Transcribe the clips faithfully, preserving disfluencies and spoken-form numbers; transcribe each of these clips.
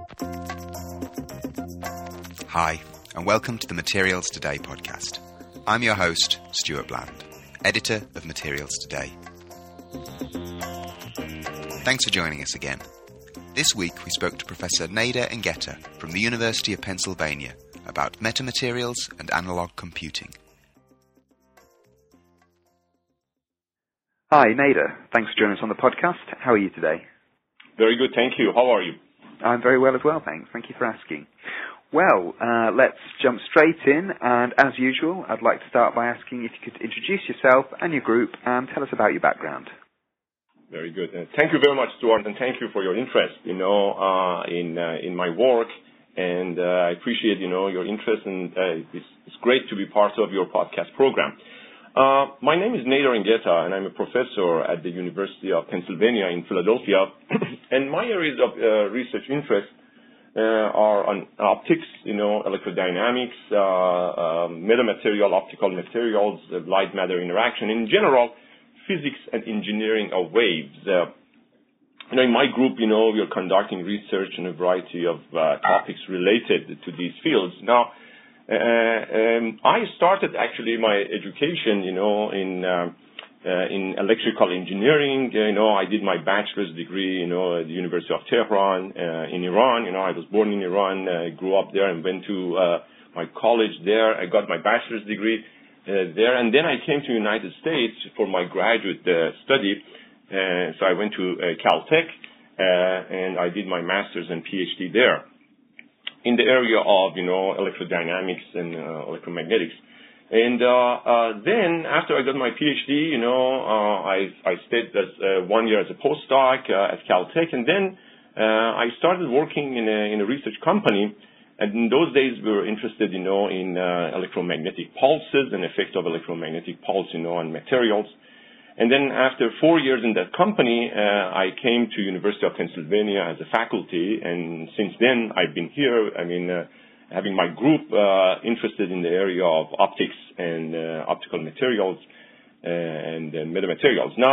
Hi, and welcome to the Materials Today podcast. I'm your host, Stuart Bland, editor of Materials Today. Thanks for joining us again. This week we spoke to Professor Nader Ngeta from the University of Pennsylvania about metamaterials and analog computing. Hi, Nader. Thanks for joining us on the podcast. How are you today? Very good, thank you. How are you? I'm very well as well, thanks. Thank you for asking. Well, uh, let's jump straight in, and as usual, I'd like to start by asking if you could introduce yourself and your group and tell us about your background. Very good. Uh, thank you very much, Stuart, and thank you for your interest, you know, uh, in uh, in my work, and uh, I appreciate, you know, your interest, and uh, it's, it's great to be part of your podcast program. Uh, my name is Nader Ngeta, and I'm a professor at the University of Pennsylvania in Philadelphia, and my areas of uh, research interest Uh, are on optics, you know, electrodynamics, uh, uh, metamaterial, optical materials, uh, light-matter interaction, in general, physics and engineering of waves. Uh, you know, in my group, you know, we are conducting research on a variety of uh, topics related to these fields. Now, uh, um, I started actually my education, you know, in uh, Uh, in electrical engineering. Uh, you know, I did my bachelor's degree, you know, at the University of Tehran uh, in Iran. You know, I was born in Iran, uh, grew up there and went to uh, my college there. I got my bachelor's degree uh, there, and then I came to the United States for my graduate uh, study. Uh, so I went to uh, Caltech, uh, and I did my master's and PhD there in the area of, you know, electrodynamics and uh, electromagnetics. And uh, uh, then, after I got my PhD, you know, uh, I, I stayed as, uh, one year as a postdoc uh, at Caltech, and then uh, I started working in a, in a research company. And in those days, we were interested, you know, in uh, electromagnetic pulses and effect of electromagnetic pulse, you know, on materials. And then, after four years in that company, uh, I came to University of Pennsylvania as a faculty, and since then, I've been here. I mean. Uh, having my group uh, interested in the area of optics and uh, optical materials uh, and uh, metamaterials. Now,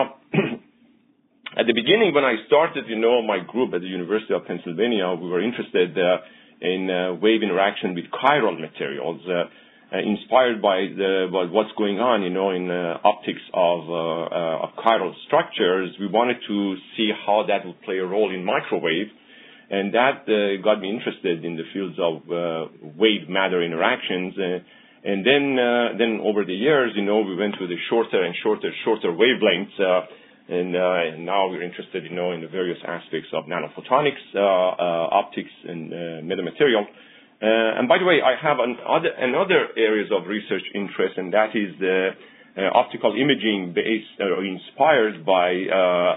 at the beginning when I started, you know, my group at the University of Pennsylvania, we were interested uh, in uh, wave interaction with chiral materials, uh, uh, inspired by, the, by what's going on, you know, in uh, optics of, uh, uh, of chiral structures. We wanted to see how that would play a role in microwave. And that uh, got me interested in the fields of uh, wave-matter interactions. Uh, and then uh, then over the years, you know, we went to the shorter and shorter, shorter wavelengths. Uh, and, uh, and now we're interested, you know, in the various aspects of nanophotonics, uh, uh, optics, and uh, metamaterial. Uh, and by the way, I have an other, another areas of research interest, and that is the Uh, optical imaging based or uh, inspired by uh,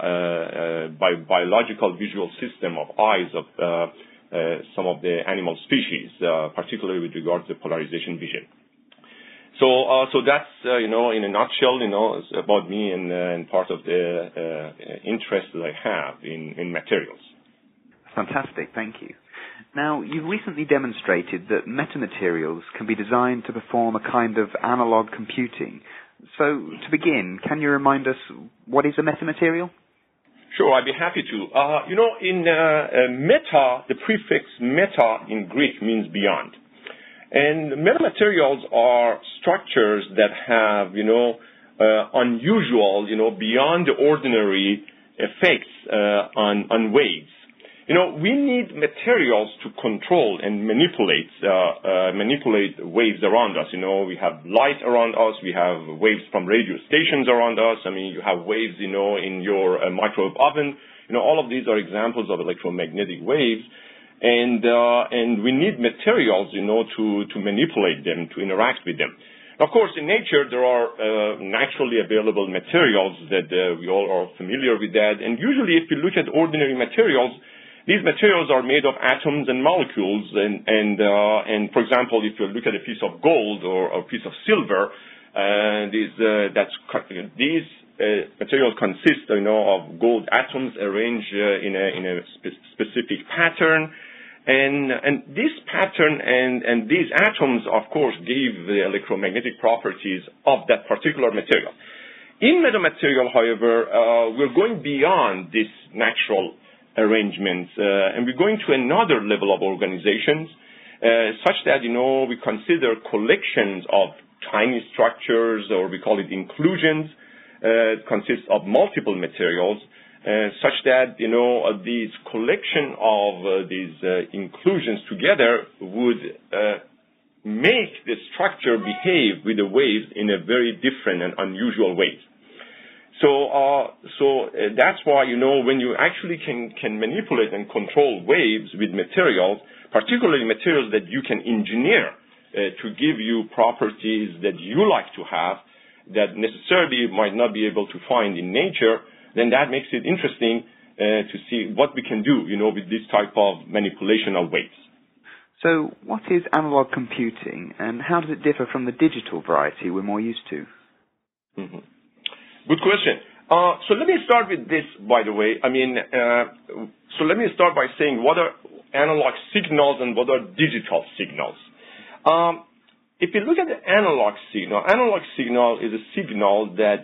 uh, by biological visual system of eyes of uh, uh, some of the animal species, uh, particularly with regard to polarization vision. So, uh, so that's uh, you know, in a nutshell, you know, it's about me and, uh, and part of the uh, interest that I have in, in materials. Fantastic, thank you. Now, you've recently demonstrated that metamaterials can be designed to perform a kind of analog computing. So, to begin, can you remind us what is a metamaterial? Sure, I'd be happy to. Uh, you know, in uh, uh, meta, the prefix meta in Greek means beyond. And metamaterials are structures that have, you know, uh, unusual, you know, beyond the ordinary effects uh, on, on waves. You know, we need materials to control and manipulate uh, uh, manipulate waves around us. You know, we have light around us. We have waves from radio stations around us. I mean, you have waves, you know, in your uh, microwave oven. You know, all of these are examples of electromagnetic waves. And uh, and we need materials, you know, to, to manipulate them, to interact with them. Of course, in nature, there are uh, naturally available materials that uh, we all are familiar with that. And usually, if you look at ordinary materials, these materials are made of atoms and molecules, and and uh, and for example, if you look at a piece of gold or a piece of silver, uh, these uh, that's these uh, materials consist, you know, of gold atoms arranged uh, in a in a spe- specific pattern, and and this pattern and and these atoms, of course, give the electromagnetic properties of that particular material. In metamaterial, however, uh, we're going beyond this natural arrangements, uh, and we're going to another level of organizations, uh, such that, you know, we consider collections of tiny structures, or we call it inclusions, uh, consists of multiple materials, uh, such that, you know, uh, these collection of uh, these uh, inclusions together would uh, make the structure behave with the waves in a very different and unusual ways. So, uh, so uh, that's why, you know, when you actually can, can manipulate and control waves with materials, particularly materials that you can engineer uh, to give you properties that you like to have, that necessarily might not be able to find in nature, then that makes it interesting uh, to see what we can do, you know, with this type of manipulation of waves. So what is analog computing, and how does it differ from the digital variety we're more used to? Mm-hmm. Good question. Uh, so let me start with this, by the way. I mean, uh, so let me start by saying what are analog signals and what are digital signals. Um, if you look at the analog signal, analog signal is a signal that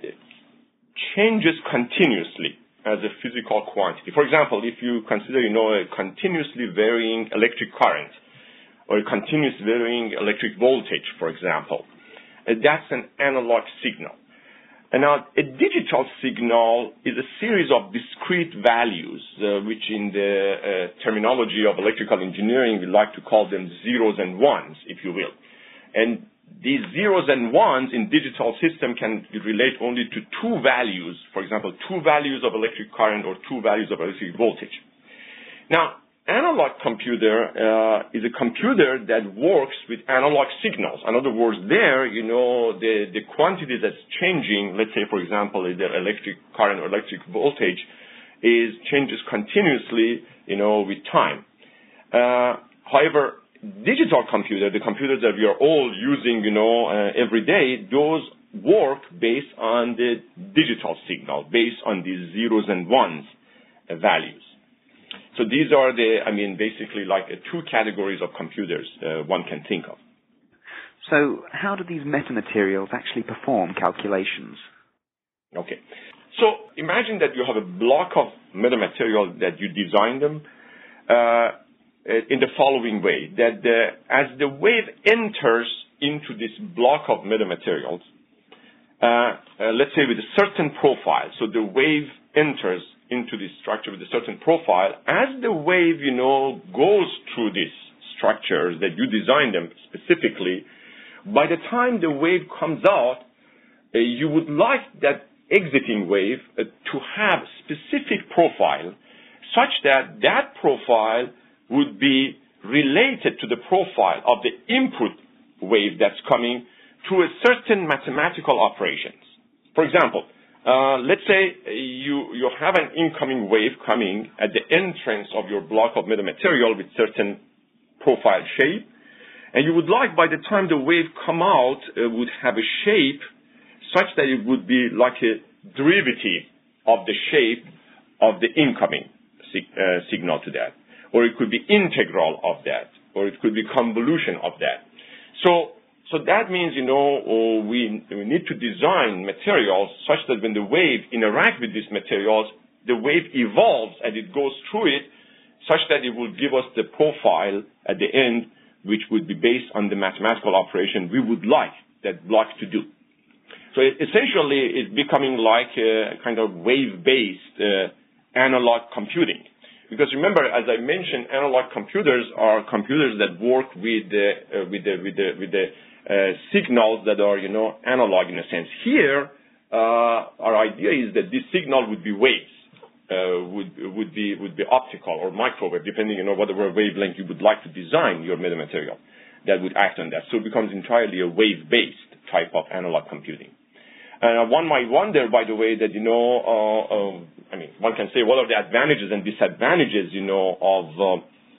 changes continuously as a physical quantity. For example, if you consider, you know, a continuously varying electric current or a continuously varying electric voltage, for example, uh, that's an analog signal. And now, a digital signal is a series of discrete values, uh, which in the uh, terminology of electrical engineering, we like to call them zeros and ones, if you will. And these zeros and ones in digital system can relate only to two values, for example, two values of electric current or two values of electric voltage. Now, analog computer uh, is a computer that works with analog signals. In other words, there, you know, the, the quantity that's changing, let's say, for example, the electric current or electric voltage, is changes continuously, you know, with time. Uh, however, digital computer, the computers that we are all using, you know, uh, every day, those work based on the digital signal, based on these zeros and ones uh, values. So these are the, I mean, basically like uh, two categories of computers uh, one can think of. So how do these metamaterials actually perform calculations? Okay. So imagine that you have a block of metamaterial that you design them uh, in the following way, that the, as the wave enters into this block of metamaterials, uh, uh, let's say with a certain profile, so the wave enters into this structure with a certain profile, as the wave, you know, goes through these structures that you designed them specifically, by the time the wave comes out, uh, you would like that exiting wave uh, to have specific profile such that that profile would be related to the profile of the input wave that's coming through a certain mathematical operations. For example, Uh, let's say you, you have an incoming wave coming at the entrance of your block of metamaterial with certain profile shape, and you would like by the time the wave come out uh, would have a shape such that it would be like a derivative of the shape of the incoming sig- uh, signal to that, or it could be integral of that, or it could be convolution of that. So So that means, you know, we, we need to design materials such that when the wave interacts with these materials, the wave evolves and it goes through it such that it will give us the profile at the end, which would be based on the mathematical operation we would like that block to do. So it, essentially, it's becoming like a kind of wave-based uh, analog computing. Because remember, as I mentioned, analog computers are computers that work with the, uh, with the, with the, with the Uh, signals that are, you know, analog in a sense. Here, uh, our idea is that this signal would be waves, uh, would would be would be optical or microwave, depending, you know, whatever wavelength you would like to design your metamaterial that would act on that. So it becomes entirely a wave-based type of analog computing. And uh, one might wonder, by the way, that, you know, uh, uh, I mean, one can say, what are the advantages and disadvantages, you know, of uh,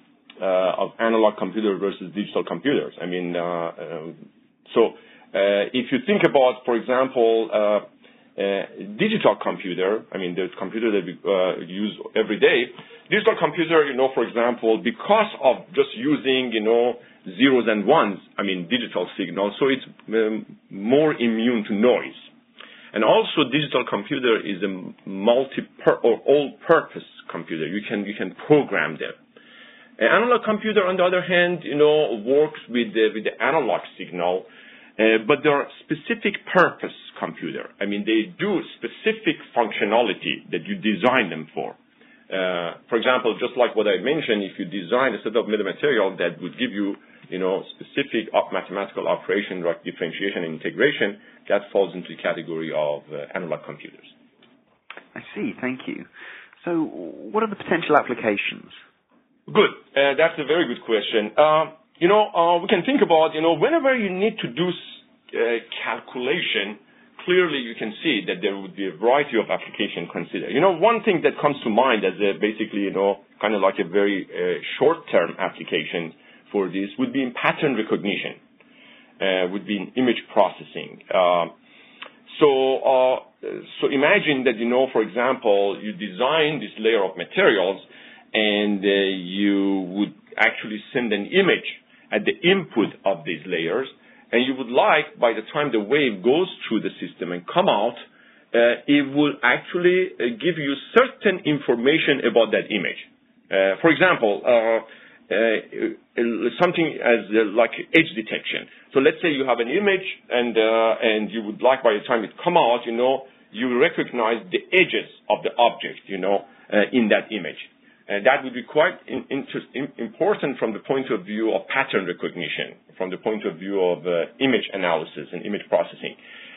uh, of analog computer versus digital computers? I mean, uh, uh, So uh, if you think about, for example, uh, uh, digital computer, I mean, the computer that we uh, use every day, digital computer, you know, for example, because of just using, you know, zeros and ones, I mean, digital signals, so it's um, more immune to noise. And also, digital computer is a multi- or all-purpose computer. You can you can program them. An analog computer, on the other hand, you know, works with the, with the analog signal, uh, but they are specific purpose computer. I mean, they do specific functionality that you design them for. Uh, for example, just like what I mentioned, if you design a set of metamaterial that would give you, you know, specific mathematical operation like differentiation and integration, that falls into the category of uh, analog computers. I see. Thank you. So, what are the potential applications? Good. Uh, that's a very good question. Uh, you know, uh, we can think about, you know, whenever you need to do uh, calculation, clearly you can see that there would be a variety of applications considered. You know, one thing that comes to mind as a basically, you know, kind of like a very uh, short-term application for this would be in pattern recognition, uh, would be in image processing. Uh, so, uh, so imagine that, you know, for example, you design this layer of materials and uh, you would actually send an image at the input of these layers, and you would like, by the time the wave goes through the system and come out, uh, it will actually uh, give you certain information about that image. Uh, for example, uh, uh, something as uh, like edge detection. So let's say you have an image, and uh, and you would like, by the time it come out, you know, you recognize the edges of the object, you know, uh, in that image. And that would be quite in, interest, in, important from the point of view of pattern recognition, from the point of view of uh, image analysis and image processing.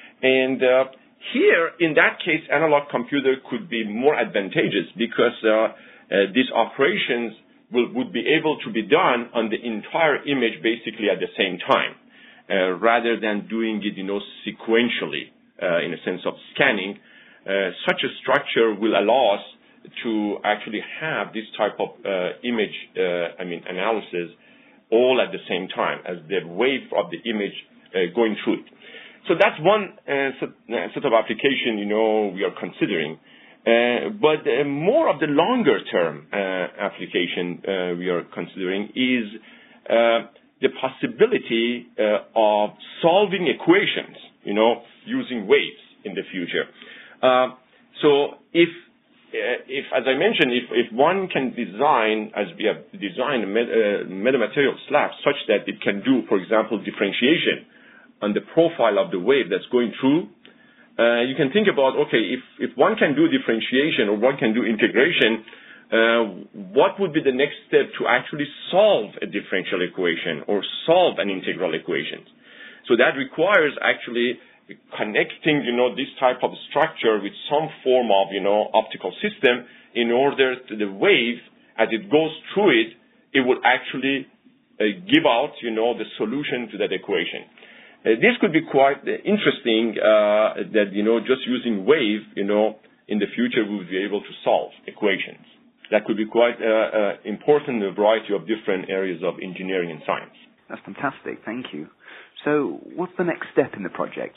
And uh, here, in that case, analog computer could be more advantageous because uh, uh, these operations will, would be able to be done on the entire image basically at the same time, uh, rather than doing it, you know, sequentially uh, in a sense of scanning. Uh, such a structure will allow us to actually have this type of uh, image, uh, I mean, analysis all at the same time as the wave of the image uh, going through it. So that's one uh, set, uh, set of application, you know, we are considering. Uh, but uh, more of the longer term uh, application uh, we are considering is uh, the possibility uh, of solving equations, you know, using waves in the future. Uh, so if Uh, if, as I mentioned, if, if one can design, as we have designed a met, uh, metamaterial slab such that it can do, for example, differentiation on the profile of the wave that's going through, uh, you can think about, okay, if, if one can do differentiation or one can do integration, uh, what would be the next step to actually solve a differential equation or solve an integral equation? So that requires actually connecting, you know, this type of structure with some form of, you know, optical system in order to the wave, as it goes through it, it will actually uh, give out, you know, the solution to that equation. Uh, this could be quite uh, interesting uh, that, you know, just using wave, you know, in the future we will be able to solve equations. That could be quite uh, uh, important in a variety of different areas of engineering and science. That's fantastic. Thank you. So what's the next step in the project?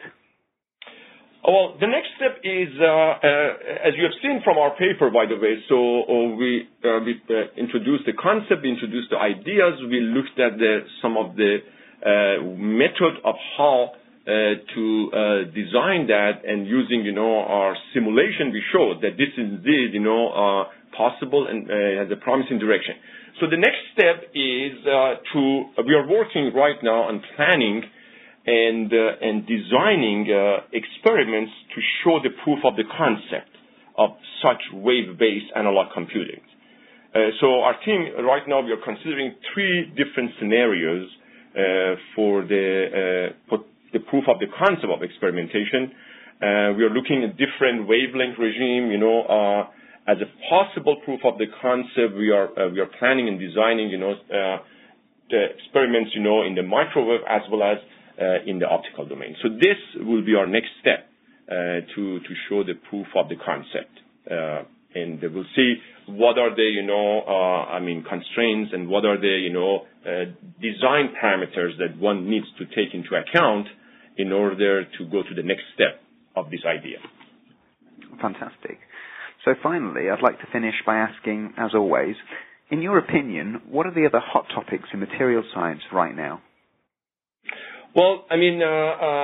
Well, the next step is, uh, uh, as you have seen from our paper, by the way, so uh, we, uh, we uh, introduced the concept, we introduced the ideas, we looked at the, some of the uh, method of how uh, to uh, design that, and using, you know, our simulation, we showed that this is indeed, you know, uh, possible and uh, has a promising direction. So the next step is uh, to, uh, we are working right now on planning and uh, and designing uh, experiments to show the proof of the concept of such wave-based analog computing. Uh, so our team right now, we are considering three different scenarios uh, for the uh, for the proof of the concept of experimentation. Uh, we are looking at different wavelength regime, you know, uh, as a possible proof of the concept. We are uh, we are planning and designing, you know, uh, the experiments, you know, in the microwave as well as Uh, in the optical domain. So this will be our next step uh, to to show the proof of the concept, uh, and we'll see what are the you know uh, I mean constraints and what are the you know uh, design parameters that one needs to take into account in order to go to the next step of this idea. Fantastic. So finally, I'd like to finish by asking, as always, in your opinion, what are the other hot topics in material science right now? Well, I mean, uh, uh,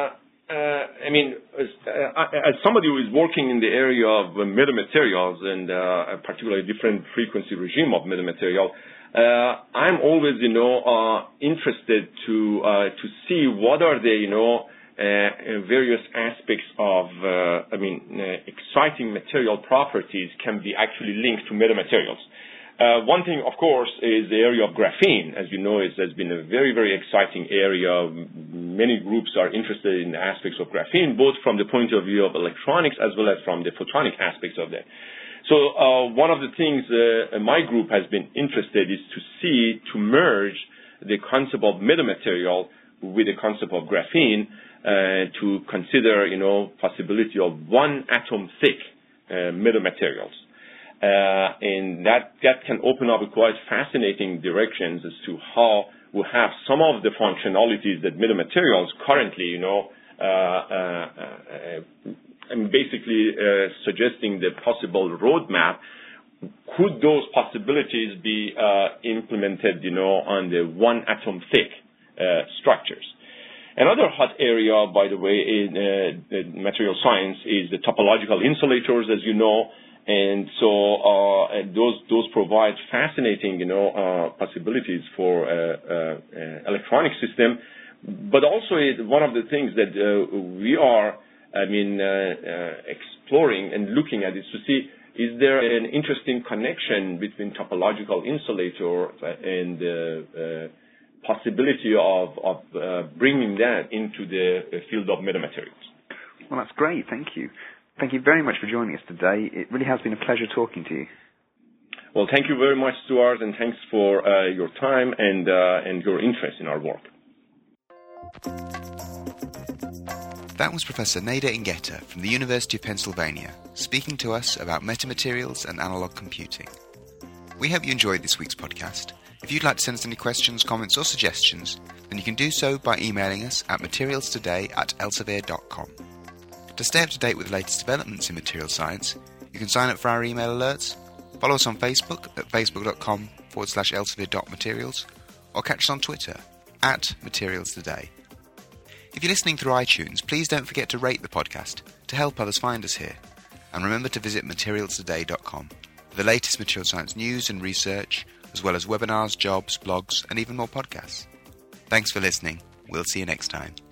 Uh, I mean, as, uh, as somebody who is working in the area of uh, metamaterials and uh, a particularly different frequency regime of metamaterial, uh, I'm always, you know, uh, interested to uh, to see what are the, you know, uh, various aspects of, uh, I mean, uh, exciting material properties can be actually linked to metamaterials. Uh, one thing, of course, is the area of graphene. As you know, it has been a very, very exciting area. Many groups are interested in the aspects of graphene, both from the point of view of electronics as well as from the photonic aspects of that. So uh, one of the things uh, my group has been interested is to see, to merge the concept of metamaterial with the concept of graphene uh, to consider, you know, possibility of one atom thick uh, metamaterials. Uh, and that, that can open up quite fascinating directions as to how we have some of the functionalities that metamaterials currently, you know, uh, uh, uh, and basically uh, suggesting the possible roadmap. Could those possibilities be uh, implemented, you know, on the one atom thick uh, structures? Another hot area, by the way, in uh, material science is the topological insulators, as you know. And so uh, and those those provide fascinating, you know, uh, possibilities for uh, uh, uh, electronic system. But also, it, one of the things that uh, we are, I mean, uh, uh, exploring and looking at is to see, is there an interesting connection between topological insulator and the uh, possibility of of uh, bringing that into the field of metamaterials? Well, that's great. Thank you. Thank you very much for joining us today. It really has been a pleasure talking to you. Well, thank you very much, Stuart, and thanks for uh, your time and uh, and your interest in our work. That was Professor Nader Ingeta from the University of Pennsylvania, speaking to us about metamaterials and analog computing. We hope you enjoyed this week's podcast. If you'd like to send us any questions, comments or suggestions, then you can do so by emailing us at materialstoday at elsevier dot com. To stay up to date with the latest developments in material science, you can sign up for our email alerts, follow us on Facebook at facebook.com forward slash elsevier.materials, or catch us on Twitter at materialstoday. If you're listening through iTunes, please don't forget to rate the podcast to help others find us here. And remember to visit materialstoday dot com for the latest material science news and research, as well as webinars, jobs, blogs, and even more podcasts. Thanks for listening. We'll see you next time.